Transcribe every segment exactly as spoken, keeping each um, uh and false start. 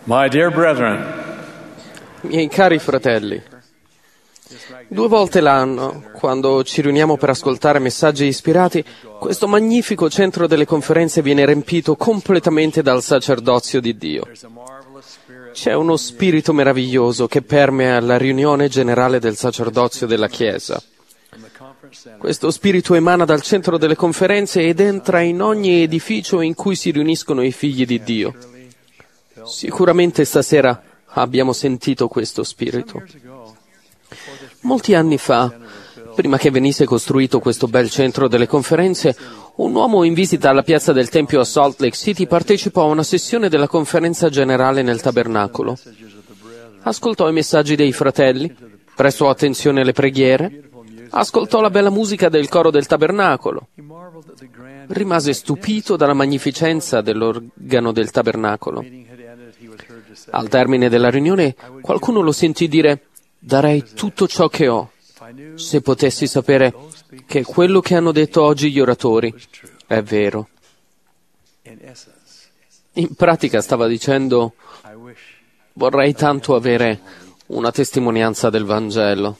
My dear brethren, Miei cari fratelli, due volte l'anno, quando ci riuniamo per ascoltare messaggi ispirati, questo magnifico centro delle conferenze viene riempito completamente dal sacerdozio di Dio. C'è uno spirito meraviglioso che permea la riunione generale del sacerdozio della Chiesa. Questo spirito emana dal centro delle conferenze ed entra in ogni edificio in cui si riuniscono i figli di Dio. Sicuramente stasera abbiamo sentito questo spirito. Molti anni fa, prima che venisse costruito questo bel centro delle conferenze, un uomo in visita alla piazza del Tempio a Salt Lake City partecipò a una sessione della conferenza generale nel tabernacolo. Ascoltò i messaggi dei fratelli, prestò attenzione alle preghiere, ascoltò la bella musica del coro del tabernacolo. Rimase stupito dalla magnificenza dell'organo del tabernacolo. Al termine della riunione, qualcuno lo sentì dire: «Darei tutto ciò che ho se potessi sapere che quello che hanno detto oggi gli oratori è vero». In pratica stava dicendo: «Vorrei tanto avere una testimonianza del Vangelo».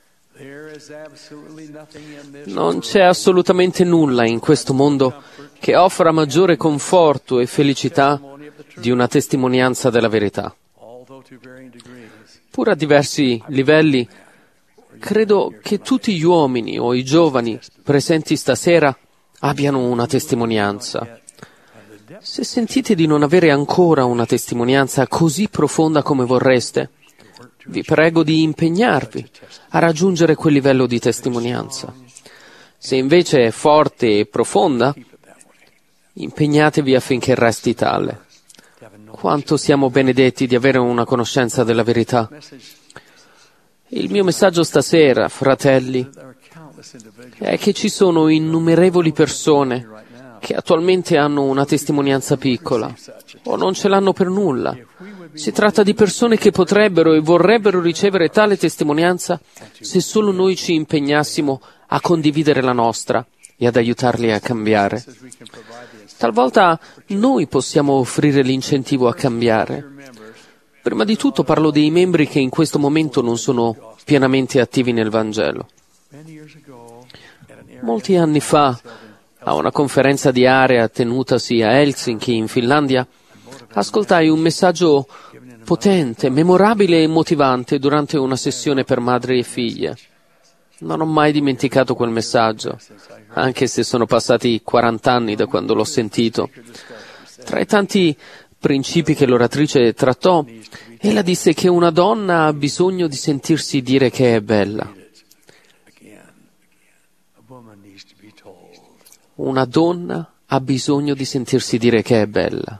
Non c'è assolutamente nulla in questo mondo che offra maggiore conforto e felicità di una testimonianza della verità. Pur a diversi livelli, credo che tutti gli uomini o i giovani presenti stasera abbiano una testimonianza. Se sentite di non avere ancora una testimonianza così profonda come vorreste, vi prego di impegnarvi a raggiungere quel livello di testimonianza. Se invece è forte e profonda, impegnatevi affinché resti tale. Quanto siamo benedetti di avere una conoscenza della verità. Il mio messaggio stasera, fratelli, è che ci sono innumerevoli persone che attualmente hanno una testimonianza piccola o non ce l'hanno per nulla. Si tratta di persone che potrebbero e vorrebbero ricevere tale testimonianza se solo noi ci impegnassimo a condividere la nostra e ad aiutarli a cambiare. Talvolta noi possiamo offrire l'incentivo a cambiare. Prima di tutto parlo dei membri che in questo momento non sono pienamente attivi nel Vangelo. Molti anni fa, a una conferenza di area tenutasi a Helsinki, in Finlandia, ascoltai un messaggio potente, memorabile e motivante durante una sessione per madri e figlie. Non ho mai dimenticato quel messaggio, anche se sono passati quaranta anni da quando l'ho sentito. Tra i tanti principi che l'oratrice trattò, ella disse che una donna ha bisogno di sentirsi dire che è bella. Una donna ha bisogno di sentirsi dire che è bella.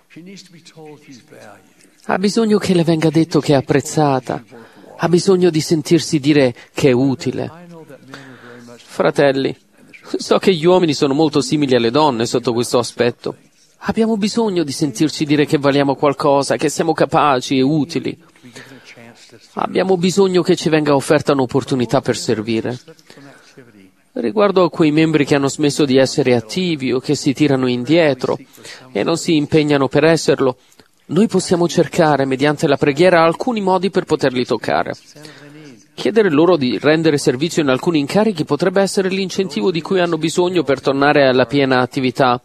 Ha bisogno che le venga detto che è apprezzata. Ha bisogno di sentirsi dire che è utile. Fratelli, so che gli uomini sono molto simili alle donne sotto questo aspetto. Abbiamo bisogno di sentirci dire che valiamo qualcosa, che siamo capaci e utili. Abbiamo bisogno che ci venga offerta un'opportunità per servire. Riguardo a quei membri che hanno smesso di essere attivi o che si tirano indietro e non si impegnano per esserlo, noi possiamo cercare, mediante la preghiera, alcuni modi per poterli toccare. Chiedere loro di rendere servizio in alcuni incarichi potrebbe essere l'incentivo di cui hanno bisogno per tornare alla piena attività.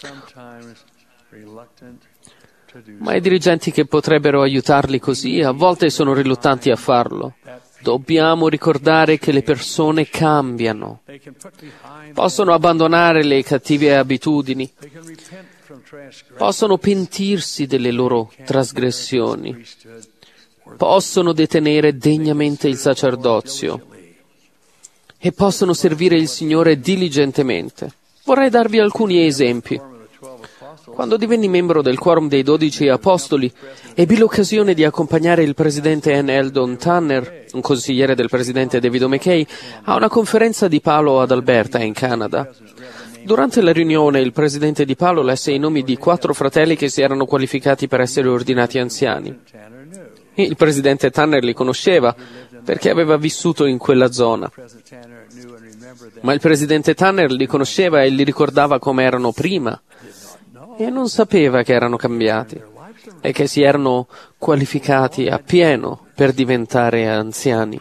Ma i dirigenti che potrebbero aiutarli così a volte sono riluttanti a farlo. Dobbiamo ricordare che le persone cambiano. Possono abbandonare le cattive abitudini. Possono pentirsi delle loro trasgressioni. Possono detenere degnamente il sacerdozio e possono servire il Signore diligentemente. Vorrei darvi alcuni esempi. Quando divenni membro del Quorum dei Dodici Apostoli, ebbi l'occasione di accompagnare il presidente N. Eldon Tanner, un consigliere del presidente David McKay, a una conferenza di Palo ad Alberta, in Canada. Durante la riunione, il presidente di Palo lesse i nomi di quattro fratelli che si erano qualificati per essere ordinati anziani. Il presidente Tanner li conosceva perché aveva vissuto in quella zona. Ma il presidente Tanner li conosceva e li ricordava come erano prima e non sapeva che erano cambiati. e che si erano qualificati appieno per diventare anziani.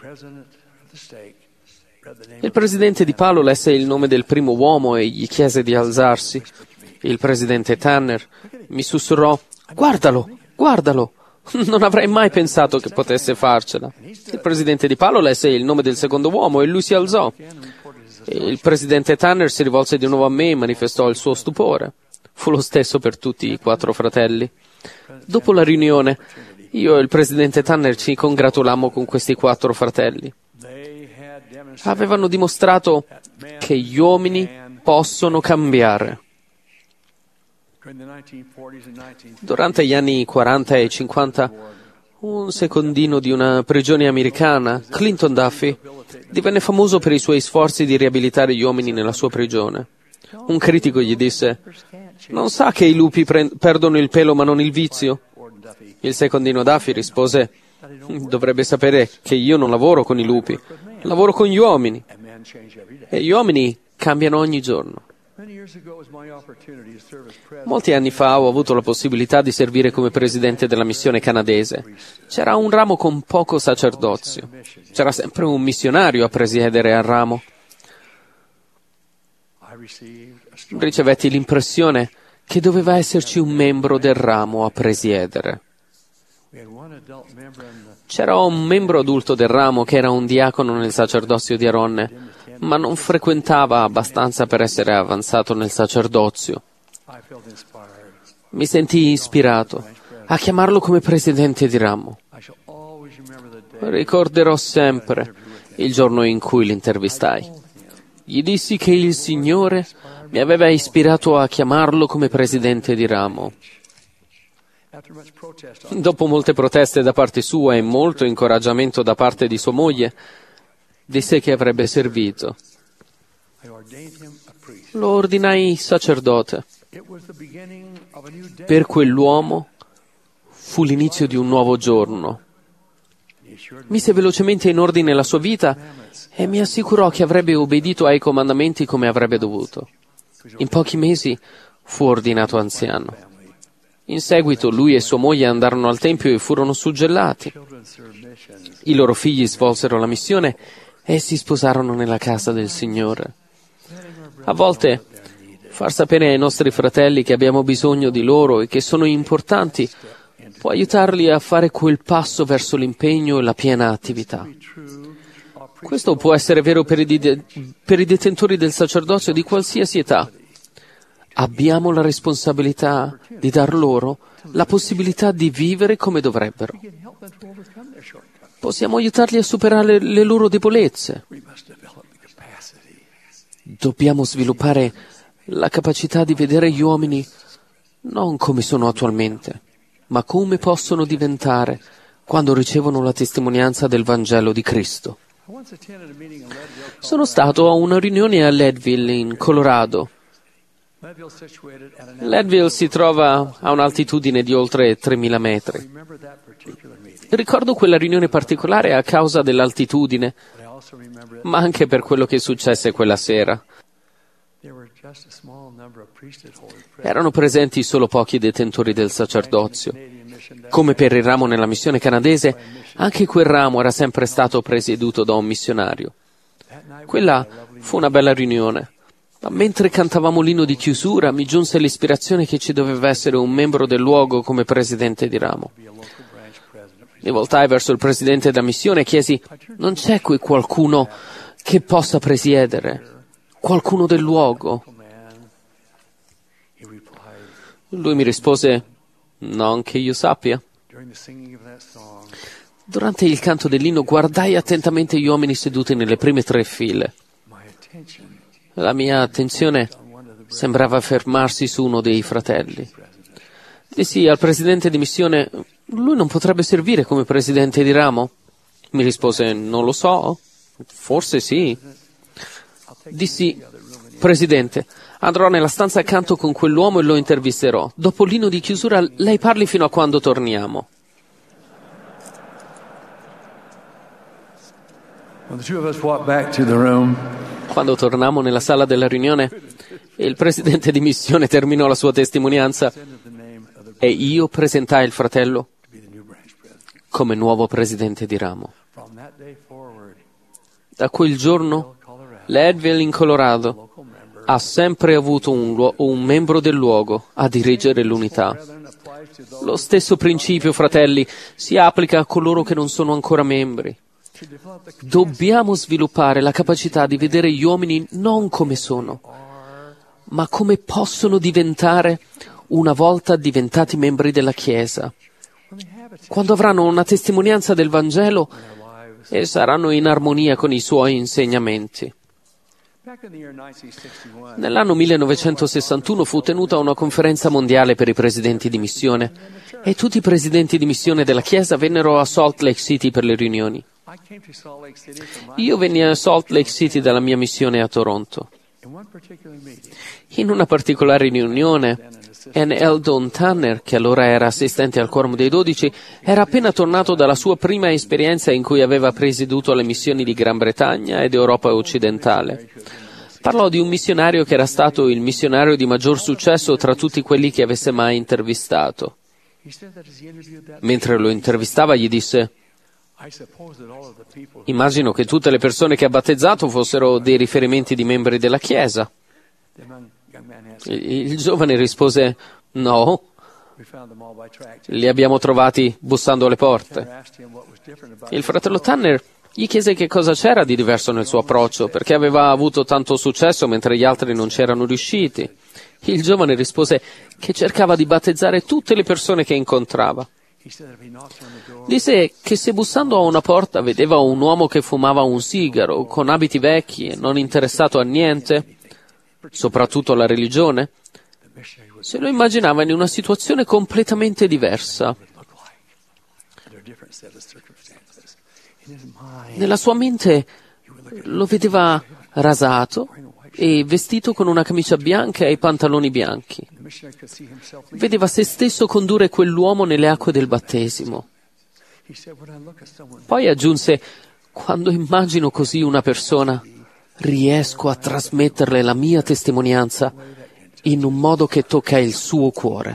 Il presidente di Palo lesse il nome del primo uomo e gli chiese di alzarsi. Il presidente Tanner mi sussurrò: «Guardalo, guardalo!» Non avrei mai pensato che potesse farcela. Il presidente di Palo lesse il nome del secondo uomo e lui si alzò. Il presidente Tanner si rivolse di nuovo a me e manifestò il suo stupore. Fu lo stesso per tutti i quattro fratelli. Dopo la riunione, io e il presidente Tanner ci congratulammo con questi quattro fratelli. Avevano dimostrato che gli uomini possono cambiare. Durante gli anni quaranta e cinquanta, un secondino di una prigione americana, Clinton Duffy, divenne famoso per i suoi sforzi di riabilitare gli uomini nella sua prigione. Un critico gli disse: «Non sa che i lupi pre- perdono il pelo ma non il vizio?» Il secondino Duffy rispose: «Dovrebbe sapere che io non lavoro con i lupi, lavoro con gli uomini. E gli uomini cambiano ogni giorno». Molti anni fa ho avuto la possibilità di servire come presidente della missione canadese. C'era un ramo con poco sacerdozio. C'era sempre un missionario a presiedere al ramo. Ricevetti l'impressione che doveva esserci un membro del ramo a presiedere. C'era un membro adulto del ramo che era un diacono nel sacerdozio di Aronne, ma non frequentava abbastanza per essere avanzato nel sacerdozio. Mi sentii ispirato a chiamarlo come presidente di ramo. Ricorderò sempre il giorno in cui l'intervistai. Gli dissi che il Signore mi aveva ispirato a chiamarlo come presidente di ramo. Dopo molte proteste da parte sua e molto incoraggiamento da parte di sua moglie, disse che avrebbe servito. Lo ordinai sacerdote. Per quell'uomo fu l'inizio di un nuovo giorno. Mise velocemente in ordine la sua vita e mi assicurò che avrebbe obbedito ai comandamenti come avrebbe dovuto. In pochi mesi fu ordinato anziano. In seguito lui e sua moglie andarono al Tempio e furono suggellati. I loro figli svolsero la missione e si sposarono nella casa del Signore. A volte far sapere ai nostri fratelli che abbiamo bisogno di loro e che sono importanti può aiutarli a fare quel passo verso l'impegno e la piena attività. Questo può essere vero per i, de- per i detentori del sacerdozio di qualsiasi età. Abbiamo la responsabilità di dar loro la possibilità di vivere come dovrebbero. Possiamo aiutarli a superare le loro debolezze. Dobbiamo sviluppare la capacità di vedere gli uomini non come sono attualmente, ma come possono diventare quando ricevono la testimonianza del Vangelo di Cristo. Sono stato a una riunione a Leadville, in Colorado. Leadville si trova a un'altitudine di oltre tremila metri. Ricordo quella riunione particolare a causa dell'altitudine, ma anche per quello che successe quella sera. Erano presenti solo pochi detentori del sacerdozio. Come per il ramo nella missione canadese, anche quel ramo era sempre stato presieduto da un missionario. Quella fu una bella riunione. Ma mentre cantavamo l'inno di chiusura, mi giunse l'ispirazione che ci doveva essere un membro del luogo come presidente di ramo. Mi voltai verso il presidente della missione e chiesi: non c'è qui qualcuno che possa presiedere? Qualcuno del luogo? Lui mi rispose: non che io sappia. Durante il canto dell'inno guardai attentamente gli uomini seduti nelle prime tre file. La mia attenzione sembrava fermarsi su uno dei fratelli. Dissi al presidente di missione: lui non potrebbe servire come presidente di ramo? Mi rispose: non lo so, forse sì. Dissi: presidente, andrò nella stanza accanto con quell'uomo e lo intervisterò. Dopo l'inno di chiusura lei parli fino a quando torniamo. Quando tornammo nella sala della riunione, il presidente di missione terminò la sua testimonianza e io presentai il fratello come nuovo presidente di ramo. Da quel giorno, Leadville in Colorado ha sempre avuto un, luo- un membro del luogo a dirigere l'unità. Lo stesso principio, fratelli, si applica a coloro che non sono ancora membri. Dobbiamo sviluppare la capacità di vedere gli uomini non come sono, ma come possono diventare una volta diventati membri della Chiesa. Quando avranno una testimonianza del Vangelo e saranno in armonia con i suoi insegnamenti. Nell'anno millenovecentosessantuno fu tenuta una conferenza mondiale per i presidenti di missione e tutti i presidenti di missione della Chiesa vennero a Salt Lake City per le riunioni. Io venni a Salt Lake City dalla mia missione a Toronto. In una particolare riunione, N. Eldon Tanner, che allora era assistente al Quorum dei Dodici, era appena tornato dalla sua prima esperienza in cui aveva presieduto le missioni di Gran Bretagna ed Europa occidentale. Parlò di un missionario che era stato il missionario di maggior successo tra tutti quelli che avesse mai intervistato. Mentre lo intervistava gli disse: immagino che tutte le persone che ha battezzato fossero dei riferimenti di membri della Chiesa. Il giovane rispose: no, li abbiamo trovati bussando alle porte. Il fratello Tanner gli chiese che cosa c'era di diverso nel suo approccio, perché aveva avuto tanto successo mentre gli altri non c'erano riusciti. Il giovane rispose che cercava di battezzare tutte le persone che incontrava. Disse che se bussando a una porta vedeva un uomo che fumava un sigaro, con abiti vecchi e non interessato a niente, soprattutto alla religione, se lo immaginava in una situazione completamente diversa. Nella sua mente lo vedeva rasato e vestito con una camicia bianca e pantaloni bianchi. Vedeva se stesso condurre quell'uomo nelle acque del battesimo. Poi aggiunse: quando immagino così una persona, riesco a trasmetterle la mia testimonianza in un modo che tocca il suo cuore.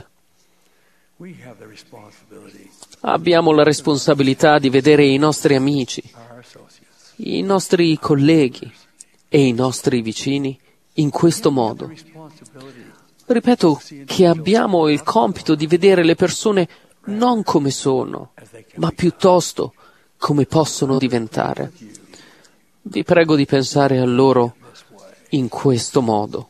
Abbiamo la responsabilità di vedere i nostri amici, i nostri colleghi e i nostri vicini in questo modo. Ripeto che abbiamo il compito di vedere le persone non come sono, ma piuttosto come possono diventare. Vi prego di pensare a loro in questo modo.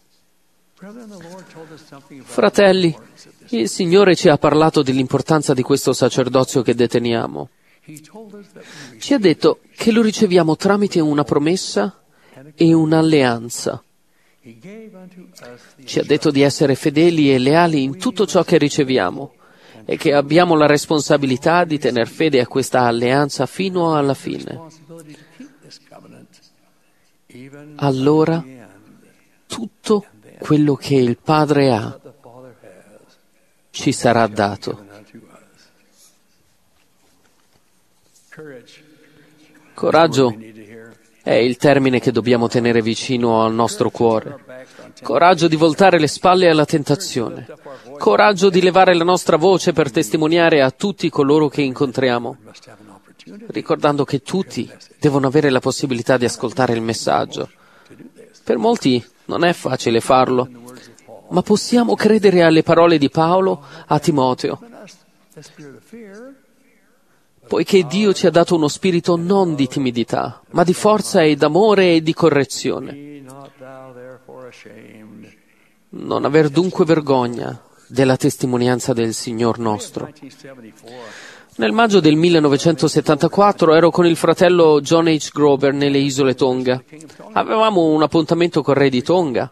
Fratelli, il Signore ci ha parlato dell'importanza di questo sacerdozio che deteniamo. Ci ha detto che lo riceviamo tramite una promessa e un'alleanza. Ci ha detto di essere fedeli e leali in tutto ciò che riceviamo e che abbiamo la responsabilità di tener fede a questa alleanza fino alla fine. Allora, tutto quello che il Padre ha ci sarà dato. Coraggio è il termine che dobbiamo tenere vicino al nostro cuore. Coraggio di voltare le spalle alla tentazione. Coraggio di levare la nostra voce per testimoniare a tutti coloro che incontriamo, ricordando che tutti devono avere la possibilità di ascoltare il messaggio. Per molti non è facile farlo, ma possiamo credere alle parole di Paolo a Timoteo. Poiché Dio ci ha dato uno spirito non di timidità, ma di forza e d'amore e di correzione. Non aver dunque vergogna della testimonianza del Signor nostro. Nel maggio del millenovecentosettantaquattro ero con il fratello John H. Grover nelle isole Tonga. Avevamo un appuntamento col re di Tonga,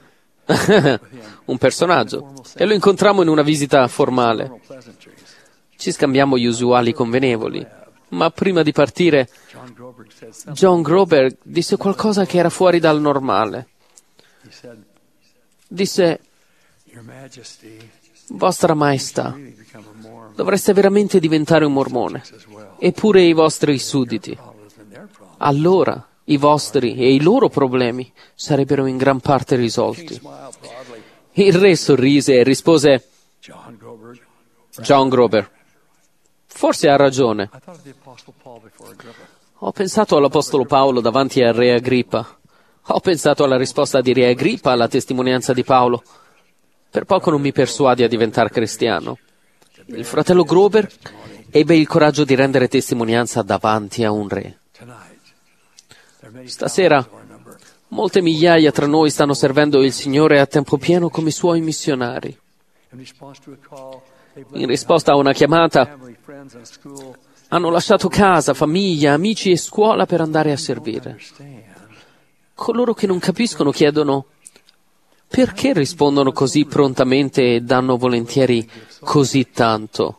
un personaggio, e lo incontrammo in una visita formale. Ci scambiammo gli usuali convenevoli, ma prima di partire John Grover disse qualcosa che era fuori dal normale. Disse: Vostra Maestà, dovreste veramente diventare un mormone, eppure i vostri sudditi. Allora i vostri e i loro problemi sarebbero in gran parte risolti. Il re sorrise e rispose: John Gruber. Forse ha ragione. Ho pensato all'Apostolo Paolo davanti al re Agrippa. Ho pensato alla risposta di re Agrippa alla testimonianza di Paolo. Per poco non mi persuadi a diventare cristiano. Il fratello Gruber ebbe il coraggio di rendere testimonianza davanti a un re. Stasera molte migliaia tra noi stanno servendo il Signore a tempo pieno come suoi missionari. In risposta a una chiamata, hanno lasciato casa, famiglia, amici e scuola per andare a servire. Coloro che non capiscono chiedono: perché rispondono così prontamente e danno volentieri così tanto?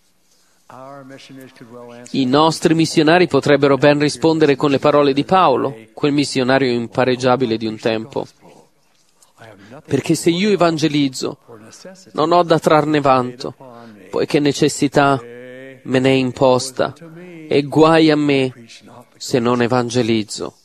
I nostri missionari potrebbero ben rispondere con le parole di Paolo, quel missionario impareggiabile di un tempo. Perché se io evangelizzo, non ho da trarne vanto, poiché necessità me ne è imposta, e guai a me se non evangelizzo.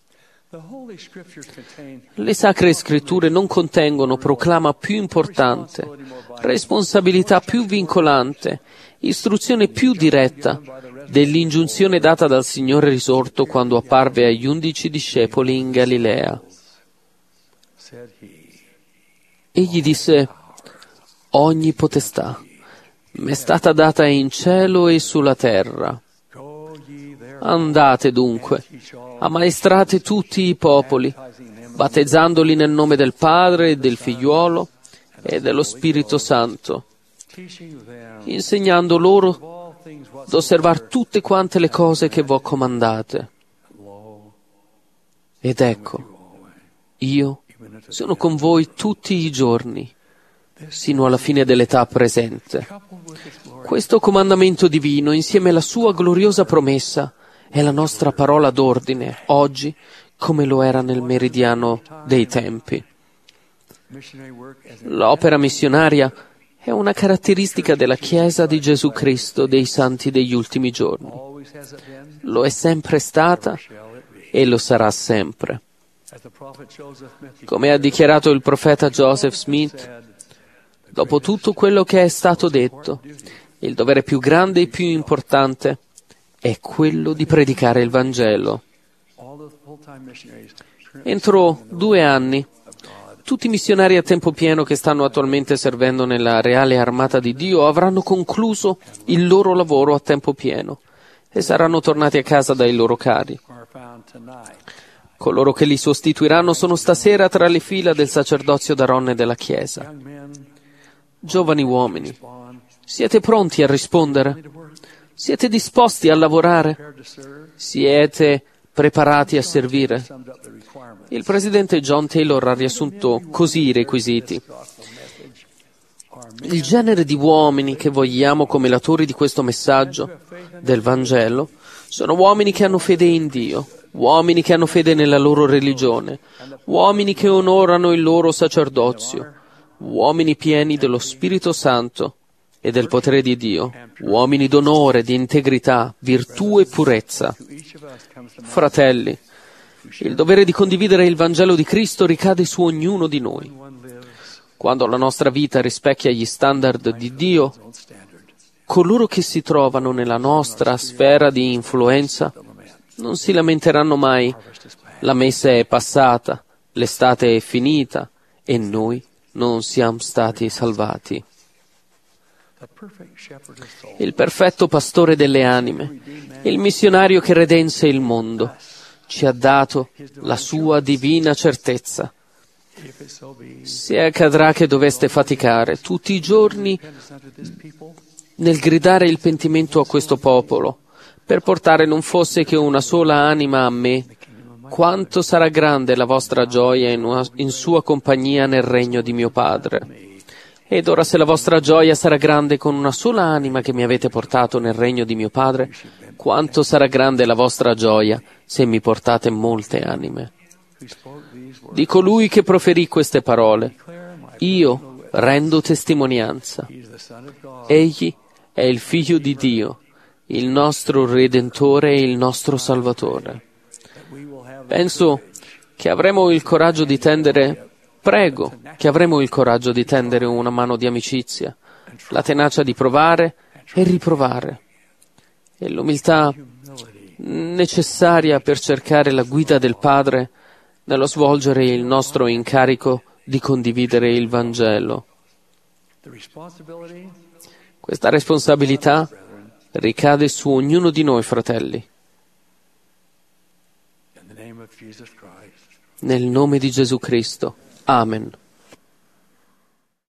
Le Sacre Scritture non contengono proclama più importante, responsabilità più vincolante, istruzione più diretta dell'ingiunzione data dal Signore risorto quando apparve agli undici discepoli in Galilea. Egli disse: ogni potestà mi è stata data in cielo e sulla terra. Andate dunque, ammaestrate tutti i popoli, battezzandoli nel nome del Padre e del Figliuolo e dello Spirito Santo, insegnando loro ad osservare tutte quante le cose che v'ho comandate. Ed ecco, io sono con voi tutti i giorni, sino alla fine dell'età presente. Questo comandamento divino, insieme alla sua gloriosa promessa, è la nostra parola d'ordine, oggi, come lo era nel meridiano dei tempi. L'opera missionaria è una caratteristica della Chiesa di Gesù Cristo dei Santi degli ultimi giorni. Lo è sempre stata e lo sarà sempre. Come ha dichiarato il profeta Joseph Smith, dopo tutto quello che è stato detto, il dovere più grande e più importante è quello di predicare il Vangelo. Entro due anni, tutti i missionari a tempo pieno che stanno attualmente servendo nella reale armata di Dio avranno concluso il loro lavoro a tempo pieno e saranno tornati a casa dai loro cari. Coloro che li sostituiranno sono stasera tra le fila del sacerdozio d'Aronne della Chiesa. Giovani uomini, siete pronti a rispondere? Siete disposti a lavorare? Siete preparati a servire? Il presidente John Taylor ha riassunto così i requisiti. Il genere di uomini che vogliamo come latori di questo messaggio, del Vangelo, sono uomini che hanno fede in Dio, uomini che hanno fede nella loro religione, uomini che onorano il loro sacerdozio, uomini pieni dello Spirito Santo e del potere di Dio, uomini d'onore, di integrità, virtù e purezza. Fratelli, il dovere di condividere il Vangelo di Cristo ricade su ognuno di noi. Quando la nostra vita rispecchia gli standard di Dio, coloro che si trovano nella nostra sfera di influenza non si lamenteranno mai. La messa è passata, l'estate è finita e noi non siamo stati salvati. Il perfetto pastore delle anime, il missionario che redense il mondo, ci ha dato la sua divina certezza. Se accadrà che doveste faticare tutti i giorni nel gridare il pentimento a questo popolo, per portare non fosse che una sola anima a me, quanto sarà grande la vostra gioia in, una, in sua compagnia nel regno di mio Padre. Ed ora se la vostra gioia sarà grande con una sola anima che mi avete portato nel regno di mio Padre, quanto sarà grande la vostra gioia se mi portate molte anime. Di colui che proferì queste parole, io rendo testimonianza. Egli è il Figlio di Dio, il nostro Redentore e il nostro Salvatore. Penso che avremo il coraggio di tendere, prego, che avremo il coraggio di tendere una mano di amicizia la tenacia di provare e riprovare e l'umiltà necessaria per cercare la guida del Padre nello svolgere il nostro incarico di condividere il Vangelo. Questa responsabilità ricade su ognuno di noi, fratelli. Nel nome di Gesù Cristo. Amen.